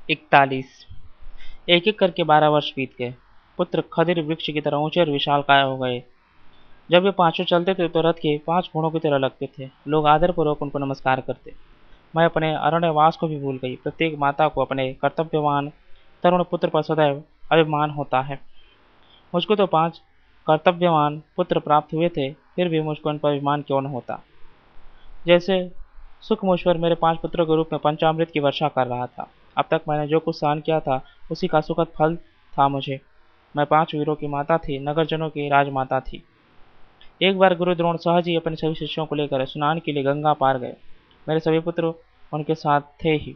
41। एक एक करके 12 वर्ष बीत गए। पुत्र खदिर वृक्ष की तरह ऊंचे और विशालकाय हो गए। जब वे पांचों चलते थे तो रथ के 5 घोड़ों की तरह लगते थे। लोग आदरपूर्वक उनको नमस्कार करते। मैं अपने अरण्यवास को भी भूल गई। प्रत्येक माता को अपने कर्तव्यवान तरुण पुत्र पर सदैव अभिमान होता है। मुझको तो 5 कर्तव्यवान पुत्र प्राप्त हुए थे, फिर भी मुझको उन पर अभिमान क्यों न होता। जैसे सुखमुश्वर मेरे 5 पुत्रों के रूप में पंचामृत की वर्षा कर रहा था। अब तक मैंने जो कुछ सहन किया था उसी का सुखद फल था मुझे। मैं 5 वीरों की माता थी, नगरजनों की राजमाता थी। एक बार गुरु द्रोण सहज ही अपने सभी शिष्यों को लेकर स्नान के लिए गंगा पार गए। मेरे सभी पुत्र उनके साथ थे ही।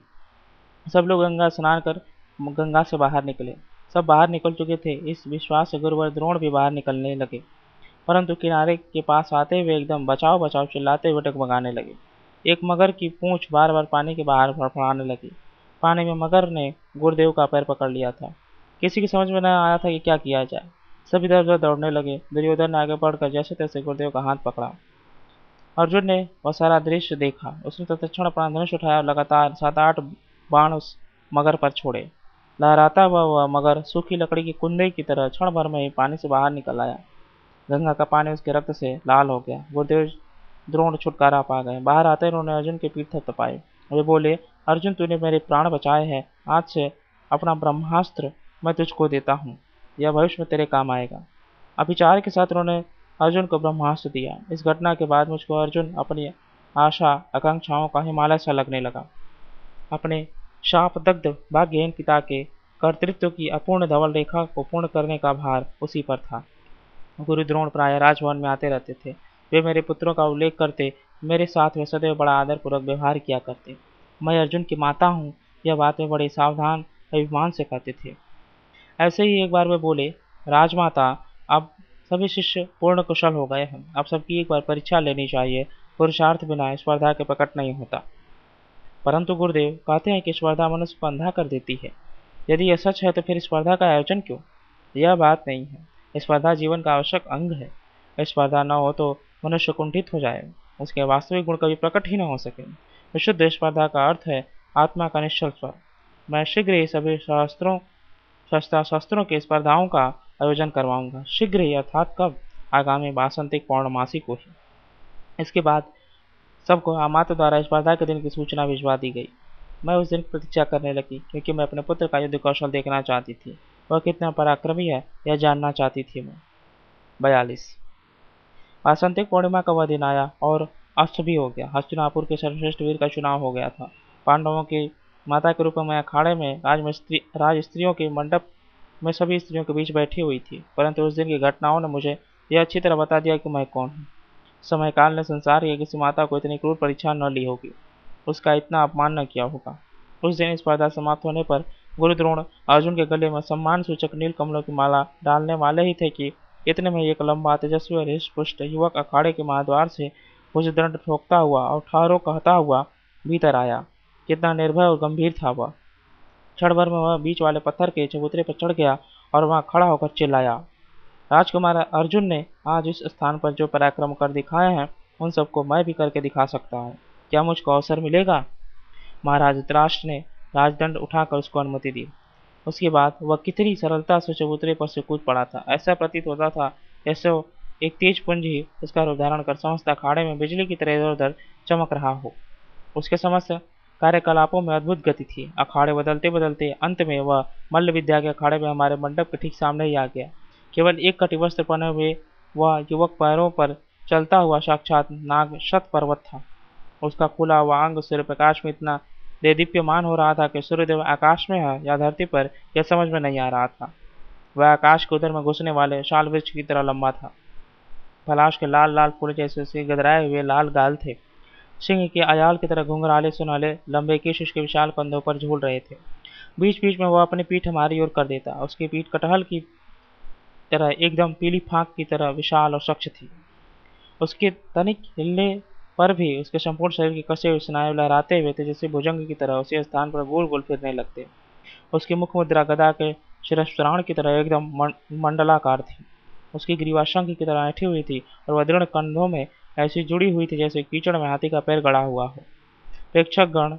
सब लोग गंगा स्नान कर गंगा से बाहर निकले। सब बाहर निकल चुके थे, इस विश्वास से गुरुवर द्रोण भी बाहर निकलने लगे, परंतु किनारे के पास आते हुए एकदम बचाओ बचाओ चिल्लाते हुए डगमगाने लगे। एक मगर की पूंछ बार बार पानी के बाहर फड़फड़ाने लगी। पानी में मगर ने गुरुदेव का पैर पकड़ लिया था। किसी की समझ में न आया था कि क्या किया जाए। सब इधर उधर दौड़ने लगे। दुर्योधन ने आगे बढ़कर जैसे तैसे गुरुदेव का हाथ पकड़ा। अर्जुन ने वह सारा दृश्य देखा। उसने तत्क्षण अपना धनुष उठाया और लगातार 7-8 बाण उस मगर पर छोड़े। लहराता हुआ वह मगर सूखी लकड़ी की कुंदे की तरह क्षण भर में ही पानी से बाहर निकल आया। गंगा का पानी उसके रक्त से लाल हो गया। गुरुदेव द्रोण छुटकारा पा गए। बाहर आते उन्होंने अर्जुन के पीठ थपथपाए। वे बोले, अर्जुन तूने मेरे प्राण बचाए हैं। आज से अपना ब्रह्मास्त्र मैं तुझको देता हूँ। यह भविष्य में तेरे काम आएगा। अभिचार के साथ उन्होंने अर्जुन को ब्रह्मास्त्र दिया। इस घटना के बाद मुझको अर्जुन अपनी आशा आकांक्षाओं का हिमालय सा लगने लगा। अपने शापदग्ध भाग्यहीन पिता के कर्तृत्व की अपूर्ण धवल रेखा को पूर्ण करने का भार उसी पर था। गुरु द्रोण प्राय राजभवन में आते रहते थे। वे मेरे पुत्रों का उल्लेख करते, मेरे साथ वे सदैव बड़ा आदरपूर्वक व्यवहार किया करते। मैं अर्जुन की माता हूँ, यह बात वे बड़े सावधान अभिमान से कहते थे। ऐसे ही एक बार वे बोले, राजमाता, अब सभी शिष्य पूर्ण कुशल हो गए हैं। अब सबकी एक बार परीक्षा लेनी चाहिए। पुरुषार्थ बिना स्पर्धा के प्रकट नहीं होता। परंतु गुरुदेव कहते हैं कि स्पर्धा मनुष्य को अंधा कर देती है। यदि यह सच है तो फिर स्पर्धा का आयोजन क्यों? यह बात नहीं है। स्पर्धा जीवन का आवश्यक अंग है। स्पर्धा न हो तो मनुष्य कुंठित हो जाए, उसके वास्तविक गुण कभी प्रकट ही न हो सके। विशुद्ध स्पर्धा का अर्थ है आत्मा का निश्चल स्वर। मैं शीघ्र ही सभी शस्त्रों की स्पर्धाओं का आयोजन करवाऊंगा। शीघ्र ही अर्थात कब? आगामी वासंतिक पौर्णमासी को ही। इसके बाद सबको अमात्य द्वारा स्पर्धा के दिन की सूचना भिजवा दी गई। मैं उस दिन की प्रतीक्षा करने लगी, क्योंकि मैं अपने पुत्र का युद्ध कौशल देखना चाहती थी। वह कितना पराक्रमी है यह जानना चाहती थी मैं। 42। वासंतिक पूर्णिमा का वह दिन आया और अस्त भी हो गया। हस्तिनापुर के सर्वश्रेष्ठ वीर का चुनाव हो गया था। पांडवों की माता के रूप में मैं अखाड़े में राज स्त्रियों के मंडप में सभी स्त्रियों के बीच बैठी हुई थी, परंतु उस दिन की घटनाओं ने मुझे यह अच्छी तरह बता दिया कि मैं कौन हूँ। समय काल ने संसार की किसी माता को इतनी क्रूर परीक्षा न ली होगी, उसका इतना अपमान न किया होगा। उस दिन स्पर्धा समाप्त होने पर गुरुद्रोण अर्जुन के गले में सम्मान सूचक नील कमलों की माला डालने वाले ही थे कि इतने में एक लंबा तेजस्वी और हृष्टपुष्ट युवक अखाड़े के महाद्वार से भुजदंड ठोकता हुआ और ठारो कहता हुआ भीतर आया। कितना निर्भय और गंभीर था वह। क्षण भर में वह बीच वाले पत्थर के चबूतरे पर चढ़ गया और वहां खड़ा होकर चिल्लाया, राजकुमार अर्जुन ने आज इस स्थान पर जो पराक्रम कर दिखाए हैं उन सबको मैं भी करके दिखा सकता हूँ। क्या मुझको अवसर मिलेगा? महाराज धृतराष्ट्र ने राजदंड उठाकर उसको अनुमति दी। उसके बाद वह कितनी सरलता से चबूतरे पर से कूद पड़ा था। ऐसा प्रतीत होता था जैसे वो एक तेज पुंज ही उसका रूप धारण कर समस्त अखाड़े में बिजली की तरह इधर उधर चमक रहा हो। उसके समस्त कार्यकलापों में अद्भुत गति थी। अखाड़े बदलते बदलते अंत में वह मल्ल विद्या के अखाड़े में हमारे मंडप के ठीक सामने ही आ गया। केवल एक कटिवस्त्र पहने हुए वह युवक पैरों पर चलता हुआ साक्षात नाग शत पर्वत था। उसका खुला हुआ अंग सूर्य प्रकाश में इतना देदीप्यमान हो रहा था कि सूर्यदेव आकाश में है या धरती पर यह समझ में नहीं आ रहा था। वह आकाश के उधर में घुसने वाले शाल वृक्ष की तरह लंबा था। पलाश के लाल लाल फूल जैसे उसके गदराए हुए लाल गाल थे। सिंह के अयाल की तरह घुंघराले सुनहले लंबे केश उसके विशाल कंधों पर झूल रहे थे। बीच बीच में वह अपनी पीठ हमारी ओर कर देता। उसकी पीठ कटहल की तरह एकदम पीली फाक की तरह विशाल और स्वच्छ थी। उसके तनिक हिलने पर भी उसके संपूर्ण शरीर के कसे हुए स्नायु लहराते हुए थे, जैसे भुजंग की तरह उसी स्थान पर गोल गोल फिरने लगते। उसकी मुख मुद्रा गदा के शिरस्त्राण की तरह एकदम मंडलाकार थी। उसकी ग्रीवा शंख की तरह ऐठी हुई थी और वह दृढ़ कंधों में ऐसी जुड़ी हुई थी जैसे कीचड़ में हाथी का पैर गड़ा हुआ हो। प्रेक्षक गण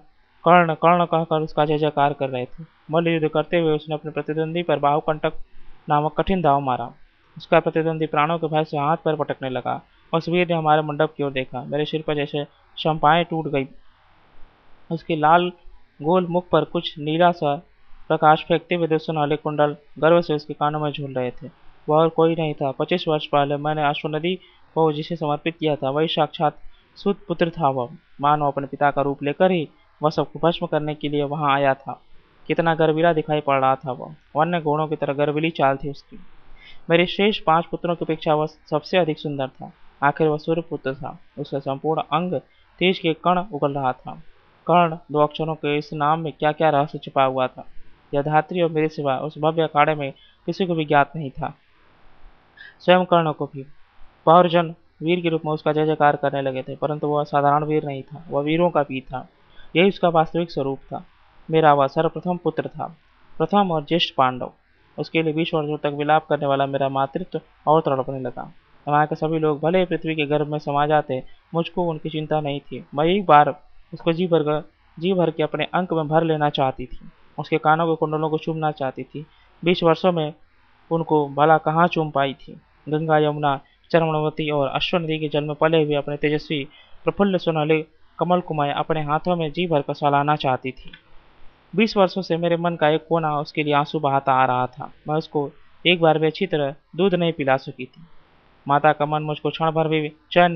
कर्ण कर्ण कहकर उसका जय जयकार कर रहे थे। मल्ल युद्ध करते हुए उसने अपने प्रतिद्वंदी पर बाहुकंटक नामक कठिन दाव मारा। उसका प्रतिद्वंदी प्राणों के भय से हाथ पैर पटकने लगा। उस वीर ने हमारे मंडप की ओर देखा। मेरे सिर पर जैसे शंपाएं टूट गई। उसके लाल गोल मुख पर कुछ नीला सा प्रकाश फेंकते हुए 2 सुनहले कुंडल गर्व से उसके कानों में झूल रहे थे। वह और कोई नहीं था। 25 वर्ष पहले मैंने अश्वनदी को जिसे समर्पित किया था, वही साक्षात सूत पुत्र था। वह मानो अपने पिता का रूप लेकर ही वह सबको भस्म करने के लिए वहां आया था। कितना गर्वीला दिखाई पड़ रहा था वह। वन्य घोड़ों की तरह गर्वीली चाल थी उसकी। मेरे शेष 5 पुत्रों की अपेक्षा वह सबसे अधिक सुंदर था। आखिर वह सूर्यपुत्र था। उसका संपूर्ण अंग तेज के कण उगल रहा था। कर्ण 2 अक्षरों के इस नाम में क्या क्या रहस्य छिपा हुआ था, यह धात्री और मेरे सिवा उस भव्य अखाड़े में किसी को भी ज्ञात नहीं था। स्वयं कर्ण को भी पौरजन वीर के रूप में उसका जय जयकार करने लगे थे, परंतु वह साधारण वीर नहीं था, वह वीरों का वीर था। यही उसका वास्तविक स्वरूप था। मेरा वह सर्वप्रथम पुत्र था, प्रथम और ज्येष्ठ पांडव। उसके लिए 20 वर्षों तक विलाप करने वाला मेरा मातृत्व और तड़पने लगा। वहाँ के सभी लोग भले ही पृथ्वी के गर्भ में समा जाते, मुझको उनकी चिंता नहीं थी। मैं एक बार उसको जी भर के अपने अंक में भर लेना चाहती थी। उसके कानों के कुंडलों को चूमना चाहती थी। 20 वर्षों में उनको भला कहाँ चूम पाई थी। गंगा, यमुना, चरमणवती और अश्वनदी के जल में पले हुए अपने तेजस्वी प्रफुल्ल सुनहले कमल को मैं अपने हाथों में जी भर कर सहलाना चाहती थी। 20 वर्षों से मेरे मन का एक कोना उसके लिए आंसू बहाता आ रहा था। मैं उसको एक बार भी अच्छी तरह दूध नहीं पिला सकी थी। माता का मन मुझको क्षण भर भी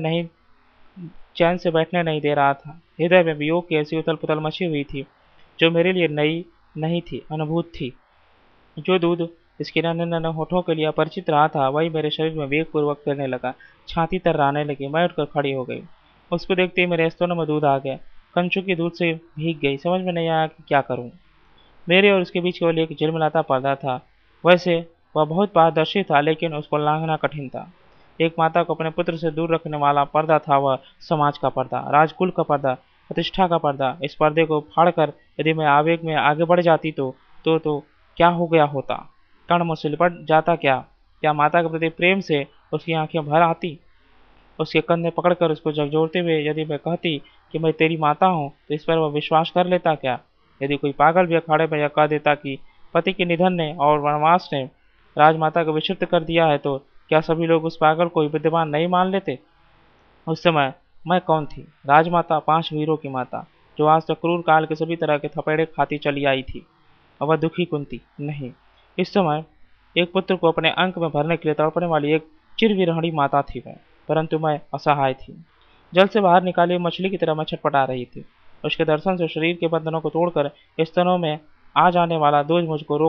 चैन से बैठने नहीं दे रहा था। हृदय में वियोग की ऐसी उथल पुथल मची हुई थी जो मेरे लिए नई नहीं थी, अनुभूत थी। जो दूध इसके नन्हे नन्हे होठों के लिए अपरिचित रहा था, वही मेरे शरीर में वेगपूर्वक फैलने लगा। छाती तर्राने लगी। मैं उठकर खड़ी हो गई। उसको देखते ही मेरे स्तनों में दूध आ गया। कंचू की दूध से भीग गई। समझ में नहीं आया कि क्या करूं। मेरे और उसके बीच केवल एक झिलमिलाता पर्दा था। वैसे वह बहुत पारदर्शी था, लेकिन उसको लांघना कठिन था। एक माता को अपने पुत्र से दूर रखने वाला पर्दा था वह समाज का पर्दा, राजकुल का पर्दा, प्रतिष्ठा का पर्दा। इस पर्दे को फाड़कर यदि मैं आवेग में आगे बढ़ जाती तो क्या हो गया होता। कर्ण मुझसे लिपट जाता क्या? क्या माता के प्रति प्रेम से उसकी आंखें भर आती? उसके कंधे पकड़कर उसको झकझोरते हुए यदि मैं कहती कि मैं तेरी माता हूँ, तो इस पर वह विश्वास कर लेता क्या? यदि कोई पागल भी अखाड़े में यह कह देता कि पति के निधन ने और वनवास ने राजमाता को विक्षिप्त कर दिया है, तो क्या सभी लोग उस पागल को विद्यमान नहीं मान लेते? उस समय मैं कौन थी? राजमाता, 5 वीरों की माता, जो आज तक क्रूर काल के सभी तरह के थपेड़े खाती चली आई थी। और वह दुखी कुंती नहीं। इस समय एक पुत्र को अपने अंक में भरने के लिए तड़पने वाली एक चिरविरहणी माता थी मैं, परंतु मैं असहाय थी। जल से बाहर निकाली हुई मछली की तरह मैं छटपटा रही थी। उसके दर्शन से शरीर के बंधनों को तोड़कर स्तनों में आ जाने वाला बोझ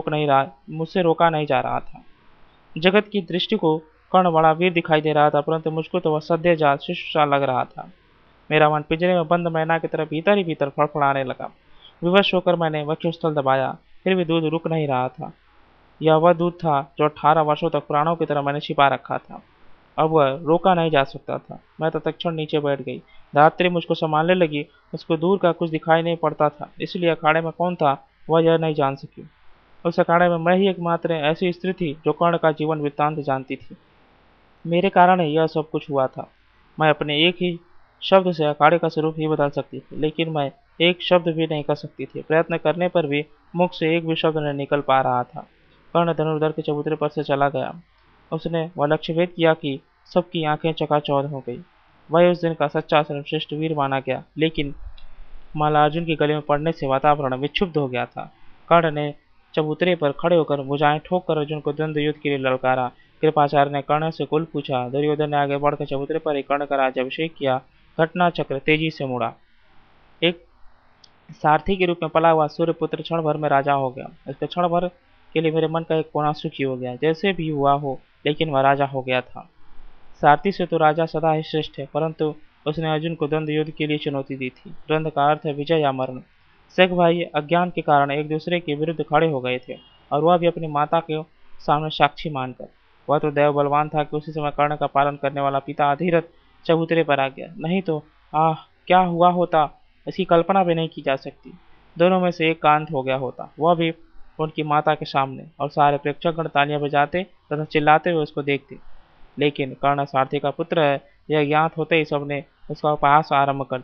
मुझसे रोका नहीं जा रहा था। जगत की दृष्टि को कर्ण बड़ा वीर दिखाई दे रहा था, परंतु मुझको तो वह सद्यजात शिशु सा लग रहा था। मेरा मन पिंजरे में बंद मैना की तरह भीतर ही भीतर फड़फड़ाने लगा। विवश होकर मैंने वक्षस्थल दबाया, फिर भी दूध रुक नहीं रहा था। यह वह दूध था जो 18 वर्षों तक प्राणों की तरह मैंने छिपा रखा था। अब वह रोका नहीं जा सकता था। मैं तत्क्षण नीचे बैठ गई। धात्री मुझको संभालने लगी। उसको दूर का कुछ दिखाई नहीं पड़ता था, इसलिए अखाड़े में कौन था वह यह नहीं जान सकी। उस अखाड़े में मैं ही एकमात्र ऐसी स्त्री थी जो कर्ण का जीवन वृत्तांत जानती थी। मेरे कारण ही यह सब कुछ हुआ था। मैं अपने एक ही शब्द से अखाड़े का स्वरूप ही बदल सकती थी, लेकिन मैं एक शब्द भी नहीं कर सकती थी। प्रयत्न करने पर भी मुख से एक भी शब्द नहीं निकल पा रहा था। कर्ण धनुर्धर के चबूतरे पर से चला गया। उसने वह लक्ष्य भेद किया कि सबकी आंखें चकाचौंध हो गई। वह उस दिन का सच्चा सर्वश्रेष्ठ वीर माना गया, लेकिन माला अर्जुन के गले में पड़ने से वातावरण विक्षुब्ध हो गया था। कर्ण ने चबूतरे पर खड़े होकर भुजाएं ठोक कर अर्जुन को द्वंद्व युद्ध के लिए ललकारा। कृपाचार्य ने कर्ण से कुल पूछा। दुर्योधन ने आगे बढ़कर चबूतरे पर ही कर्ण का राज्याभिषेक किया। घटना चक्र तेजी से मुड़ा। एक सारथी के रूप में पला हुआ सूर्यपुत्र क्षण भर में राजा हो गया। इसके क्षण भर के लिए मेरे मन का एक कोना सुखी हो गया। जैसे भी हुआ हो, लेकिन वह राजा हो गया था। सारथी से तो राजा सदा ही श्रेष्ठ है, परंतु उसने अर्जुन को द्वंद्व युद्ध के लिए चुनौती दी थी। द्वंद्व का अर्थ है विजय या मरण। शेख भाई अज्ञान के कारण एक दूसरे के विरुद्ध खड़े हो गए थे, और वह भी अपनी माता के सामने साक्षी मानकर। वह तो दैव बलवान था कि उसी समय कर्ण का पालन करने वाला पिता अधीरथ चबूतरे पर आ गया, नहीं तो आह क्या हुआ होता, इसकी कल्पना भी नहीं की जा सकती। दोनों में से एक का अंत हो गया होता, वह भी उनकी माता के सामने, और सारे प्रेक्षकगण तालियां बजाते तथा चिल्लाते हुए उसको देखते। लेकिन कर्ण सारथी का पुत्र है, यह ज्ञात होते ही सबने उसका उपहास आरंभ कर दिया।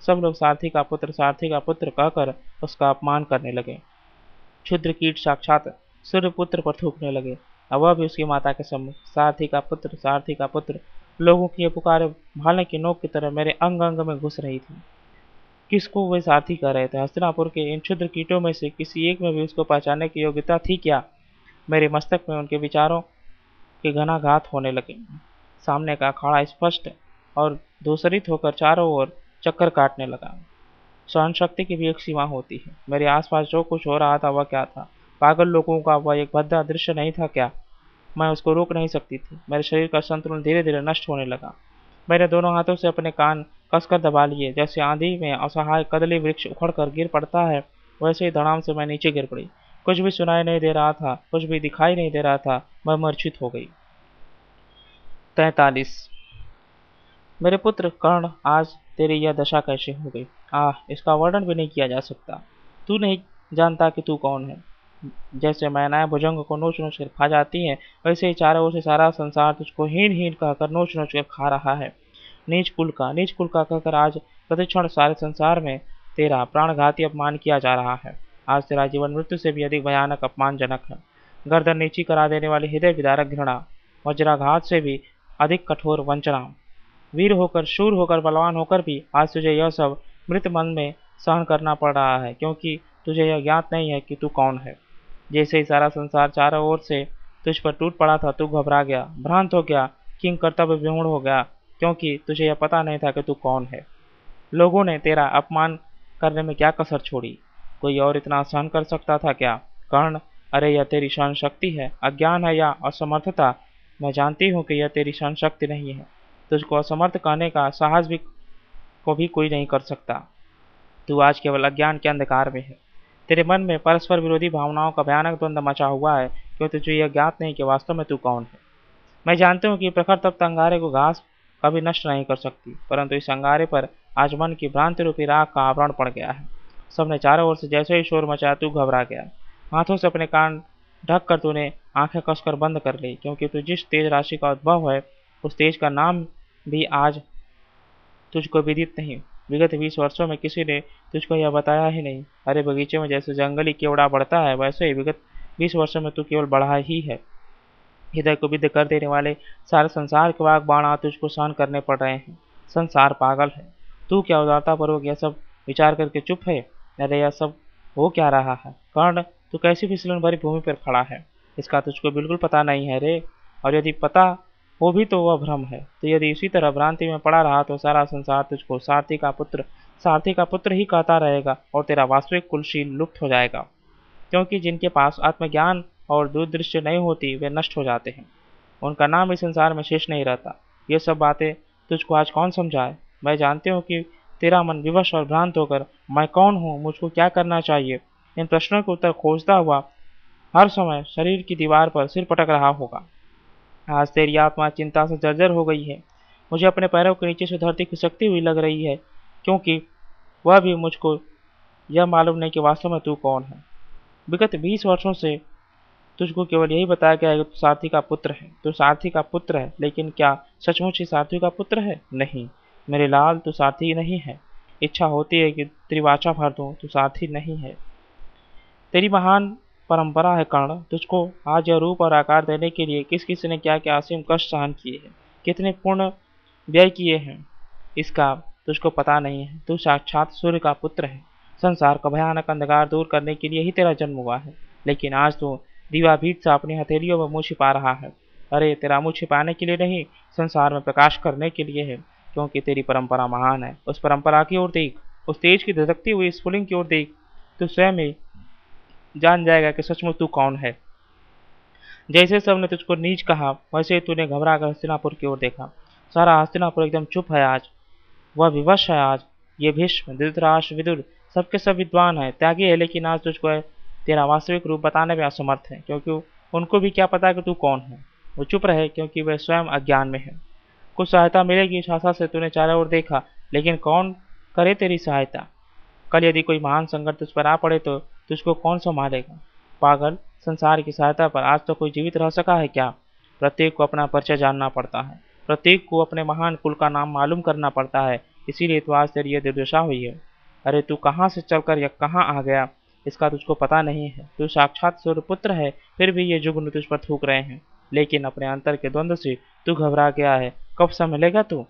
सब लोग सारथी का पुत्र कहकर उसका अपमान करने लगे। क्षुद्र कीट साक्षात सूर्यपुत्र पर थूकने लगे। अब वह भी उसकी माता के सम्मुख सारथी का पुत्र लोगों की ये पुकारे भाले की नोक की तरह मेरे अंग अंग में घुस रही थी। किसको वे सारथी कह रहे थे? हस्तिनापुर के इन क्षुद्र कीटों में से किसी एक में भी उसको पहचानने की योग्यता थी क्या? मेरे मस्तक में उनके विचारों के घनाघात होने लगे। सामने का अखाड़ा स्पष्ट और धूसरित होकर चारों ओर चक्कर काटने लगा। सहन शक्ति की भी एक सीमा होती है। मेरे आसपास जो कुछ हो रहा था वह क्या था? पागल लोगों का वह एक भद्दा दृश्य नहीं था क्या? मैं उसको रोक नहीं सकती थी। मेरे शरीर का संतुलन धीरे धीरे नष्ट होने लगा। मैंने दोनों हाथों से अपने कान कसकर दबा लिए। जैसे आंधी में असहाय कदली वृक्ष उखड़कर गिर पड़ता है, वैसे ही धड़ाम से मैं नीचे गिर पड़ी। कुछ भी सुनाई नहीं दे रहा था, कुछ भी दिखाई नहीं दे रहा था। मैं मूर्छित हो गई। 43। मेरे पुत्र कर्ण, आज तेरी यह दशा कैसे हो गई? आह, इसका वर्णन भी नहीं किया जा सकता। तू नहीं जानता कि तू कौन है। जैसे मैनाएं भुजंग को नोच नोच कर खा जाती हैं, वैसे ही चारों ओर से सारा संसार तुझको हीन हीन कहकर नोच नोच कर खा रहा है। नीच कुल का कहकर आज प्रतिक्षण सारे संसार में तेरा प्राणघाती अपमान किया जा रहा है। आज तेरा जीवन मृत्यु से भी अधिक भयानक अपमानजनक है। गर्दन नीची करा देने वाली हृदय विदारक घृणा, वज्राघात से भी अधिक कठोर वंचना। वीर होकर, शूर होकर, बलवान होकर भी आज तुझे यह सब मृत मन में सहन करना पड़ रहा है, क्योंकि तुझे यह ज्ञात नहीं है कि तू कौन है। जैसे ही सारा संसार चारों ओर से तुझ पर टूट पड़ा था, तू घबरा गया, भ्रांत हो गया, किंग कर्तव्य विमूढ़ हो गया, क्योंकि तुझे यह पता नहीं था कि तू कौन है। लोगों ने तेरा अपमान करने में क्या कसर छोड़ी? कोई और इतना सहन कर सकता था क्या? कर्ण, अरे यह तेरी सहन शक्ति है, अज्ञान है या असमर्थता? मैं जानती हूँ कि यह तेरी सहन शक्ति नहीं है। तुझको असमर्थ कहने का साहस भी को भी कोई नहीं कर सकता। तू आज केवल अज्ञान के अंधकार में है। तेरे मन में परस्पर विरोधी भावनाओं का भयानक द्वंद्व मचा हुआ है, क्योंकि तुझे यह ज्ञात नहीं कि वास्तव में तू कौन है। मैं जानती हूँ कि प्रखर तप्त अंगारे को घास कभी नष्ट नहीं कर सकती, परंतु इस अंगारे पर आज मन की भ्रांति रूपी राख का आवरण पड़ गया है। सबने चारों ओर से जैसे ही शोर मचाया, तू घबरा गया। हाथों से अपने कान ढक कर तूने आंखें कसकर बंद कर ली, क्योंकि तू जिस तेज राशि का उद्भव है, उस तेज का नाम भी आज तुझको विदित नहीं। विगत 20 वर्षों में किसी ने तुझको यह बताया ही नहीं। अरे बगीचे में जैसे जंगली केवड़ा बढ़ता है, वैसे ही विगत 20 वर्षों में तू केवल बढ़ा ही है। हृदय को विद्ध कर देने वाले सारे संसार के वाग बाण तुझको सहन करने पड़ रहे हैं। संसार पागल है। तू क्या उदारता पूर्वक यह सब विचार करके चुप है? अरे यह सब हो क्या रहा है? कर्ण, तू कैसी फिसलन भरी भूमि पर खड़ा है, इसका तुझको बिल्कुल पता नहीं है रे। और यदि पता हो भी तो वह भ्रम है। तो यदि इसी तरह भ्रांति में पड़ा रहा तो सारा संसार तुझको सारथी का पुत्र ही कहता रहेगा, और तेरा वास्तविक कुलशील लुप्त हो जाएगा। क्योंकि जिनके पास आत्मज्ञान और दूरदृष्टि नहीं होती, वे नष्ट हो जाते हैं। उनका नाम इस संसार में शेष नहीं रहता। ये सब बातें तुझको आज कौन समझाए? मैं जानती हूँ कि तेरा मन विवश और भ्रांत होकर मैं कौन हूँ, मुझको क्या करना चाहिए, इन प्रश्नों के उत्तर खोजता हुआ हर समय शरीर की दीवार पर सिर पटक रहा होगा। आज तेरी आत्मा चिंता से जर्जर हो गई है। मुझे अपने पैरों के नीचे से धरती खिसकती हुई लग रही है, क्योंकि वह भी मुझको यह मालूम नहीं कि वास्तव में तू कौन है। विगत 20 वर्षों से तुझको केवल यही बताया गया है कि तू सारथी का पुत्र है, तू सारथी का पुत्र है। लेकिन क्या सचमुच ही सारथी का पुत्र है? नहीं मेरे लाल, तू सारथी नहीं है। इच्छा होती है कि त्रिवाचा भर दूं, तू सारथी नहीं है। तेरी महान परंपरा है कर्ण। तुझको आज यह रूप और आकार देने के लिए किस किस ने क्या क्या असीम कष्ट सहन किए हैं, कितने पूर्ण व्यय किए हैं, इसका तुझको पता नहीं है। तू साक्षात सूर्य का पुत्र है। संसार का भयानक अंधकार दूर करने के लिए ही तेरा जन्म हुआ है, लेकिन आज तू दीवाभीत से अपनी हथेलियों में मुँह छिपा रहा है। अरे तेरा मुँह छिपाने के लिए नहीं, संसार में प्रकाश करने के लिए है, क्योंकि तेरी परंपरा महान है। उस परंपरा की ओर देख, उस तेज की धधकती हुई स्फुलिंग की ओर देख, तू स्वयं ही जान जाएगा कि सचमुच तू कौन है। जैसे सबने तुझको नीच कहा, वैसे ही तूने घबरा कर हस्तिनापुर की ओर देखा। सारा हस्तिनापुर एकदम चुप है आज, वह विवश है आज। ये भीष्म, धृतराष्ट्र, विदुर सबके सब विद्वान है, त्यागी है, लेकिन आज तुझको तेरा वास्तविक रूप बताने में असमर्थ है, क्योंकि उनको भी क्या पता कि तू कौन है। वो चुप रहे क्योंकि वे स्वयं अज्ञान में है। कुछ सहायता मिलेगी इस आशा से तूने चारों ओर देखा, लेकिन कौन करे तेरी सहायता? कल यदि कोई महान संकट तुझ पर आ पड़े तो तुझको कौन संभालेगा? पागल, संसार की सहायता पर आज तो कोई जीवित रह सका है क्या? प्रत्येक को अपना परिचय जानना पड़ता है, प्रत्येक को अपने महान कुल का नाम मालूम करना पड़ता है। इसीलिए तो आज तेरी यह दुर्दशा हुई है। अरे तू कहाँ से चलकर या कहाँ आ गया, इसका तुझको पता नहीं है। तू साक्षात सूर्यपुत्र है, फिर भी ये जुगनू तुझ पर थूक रहे हैं। लेकिन अपने अंतर के द्वंद्व से तू घबरा गया है। कब संभलेगा तू?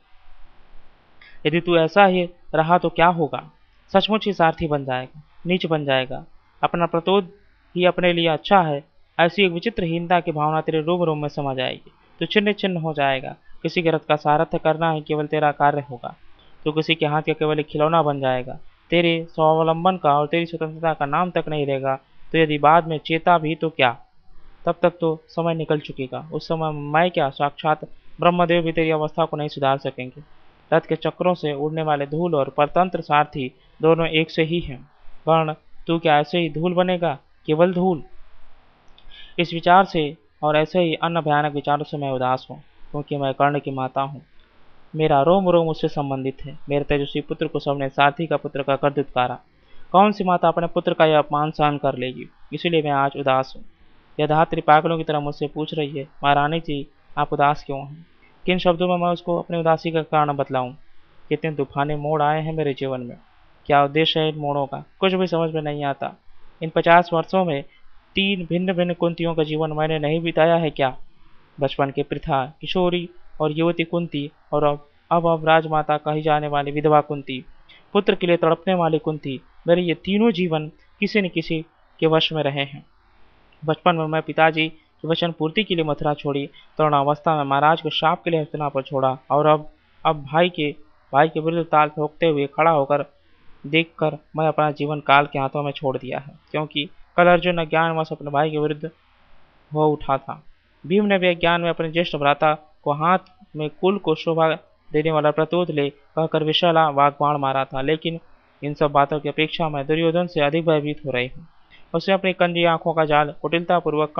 यदि तू ऐसा ही रहा तो क्या होगा? सचमुच ही सारथी बन जाएगा, नीच बन जाएगा। अपना प्रतोद ही अपने लिए अच्छा है, ऐसी एक विचित्र हीनता की भावना तेरे रोम रोम में समा जाएगी। तू छिन्न छिन्न हो जाएगा। किसी के रथ का सारथ्य करना ही केवल तेरा कार्य होगा। तू किसी के हाथ का केवल एक खिलौना बन जाएगा। तेरे स्वावलंबन का और तेरी स्वतंत्रता का नाम तक नहीं रहेगा। तो यदि बाद में चेता भी तो क्या, तब तक तो समय निकल चुकेगा। उस समय मैं क्या, साक्षात ब्रह्मदेव भी तेरी अवस्था को नहीं सुधार सकेंगे। रथ के चक्रों से उड़ने वाले धूल और परतंत्र सारथी दोनों एक से ही हैं। वर्ण तू क्या ऐसे ही धूल बनेगा, केवल धूल? इस विचार से और ऐसे ही अन्य भयानक विचारों से मैं उदास हूँ, क्योंकि मैं कर्ण की माता हूँ। मेरा रोम रोम उससे संबंधित है। मेरे तेजस्वी पुत्र को सबने सारथी का पुत्र कहकर दुत्कारा। कौन सी माता अपने पुत्र का यह अपमान सहन कर लेगी? इसीलिए मैं आज उदास हूँ। यह धात्री पागलों की तरह मुझसे पूछ रही है, महारानी जी आप उदास क्यों हैं? किन शब्दों में मैं उसको अपनी उदासी का कारण बतलाऊं? कितने तूफानी मोड़ आए हैं मेरे जीवन में। क्या उद्देश्य है इन मोड़ों का, कुछ भी समझ में नहीं आता। इन 50 वर्षों में 3 भिन्न भिन्न कुंतियों का जीवन मैंने नहीं बिताया है क्या? बचपन के प्रथा, किशोरी और युवती कुंती, और अब राजमाता कही जाने वाली विधवा कुंती, पुत्र के लिए तड़पने वाली कुंती, मेरे ये तीनों जीवन किसी न किसी के वश में रहे हैं। बचपन में मैं पिताजी की वचन पूर्ति के लिए मथुरा छोड़ी, तरुणावस्था में महाराज को शाप के लिए हस्तिनापुर छोड़ा, और अब भाई के विरुद्ध ताल ठोकते हुए खड़ा होकर देखकर मैं अपना जीवन काल के हाथों में छोड़ दिया है। क्योंकि कल अर्जुन अज्ञानवश अपने भाई के विरुद्ध हो उठा था। भीम ने भी अज्ञान में अपने ज्येष्ठ भ्राता को हाथ में कुल को शोभा देने वाला प्रतोद ले कहकर विशाला वाग्बाण मारा था। लेकिन इन सब बातों की अपेक्षा मैं दुर्योधन से अधिक भयभीत हो रही हूँ। उसने अपनी कंजी आंखों का जाल कुटिलतापूर्वक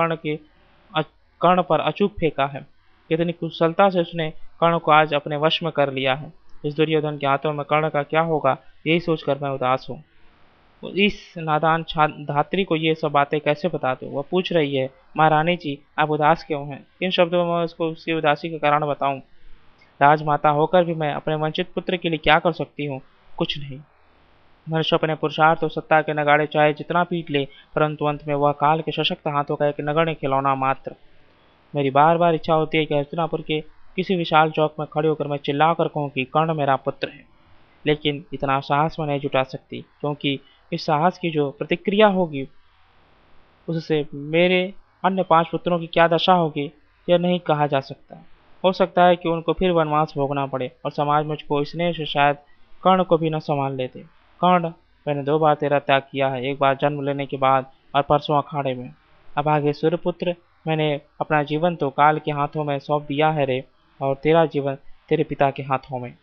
कर्ण पर अचूक फेंका है। कितनी कुशलता से उसने कर्ण को आज अपने वश में कर लिया है। इस दुर्योधन के हाथों में कर्ण का क्या होगा, यही सोचकर मैं उदास हूँ। इस नादान धात्री को ये सब बातें कैसे बता दूं? वह पूछ रही है, महारानी जी आप उदास क्यों हैं? किन शब्दों में मैं उसको उसकी उदासी का कारण बताऊं? राजमाता होकर भी मैं अपने वंचित पुत्र के लिए क्या कर सकती हूँ? कुछ नहीं। मनुष्य अपने पुरुषार्थ और सत्ता के नगाड़े चाहे जितना पीट ले, परंतु अंत में वह काल के सशक्त हाथों का एक नगण्य खिलौना मात्र। मेरी बार बार इच्छा होती है कि हस्तिनापुर के किसी विशाल चौक में खड़े होकर मैं चिल्ला कर कहूँ कि कर्ण मेरा पुत्र है। लेकिन इतना साहस मैं नहीं जुटा सकती, क्योंकि इस साहस की जो प्रतिक्रिया होगी उससे मेरे अन्य 5 पुत्रों की क्या दशा होगी, यह नहीं कहा जा सकता। हो सकता है कि उनको फिर वनवास भोगना पड़े, और समाज मुझको स्नेह से शायद कर्ण को भी न संभाल लेते। कर्ण, मैंने 2 बार तेरा त्याग किया है, एक बार जन्म लेने के बाद और परसों अखाड़े में। अब आगे सूर्यपुत्र, मैंने अपना जीवन तो काल के हाथों में सौंप दिया है रे, और तेरा जीवन तेरे पिता के हाथों में।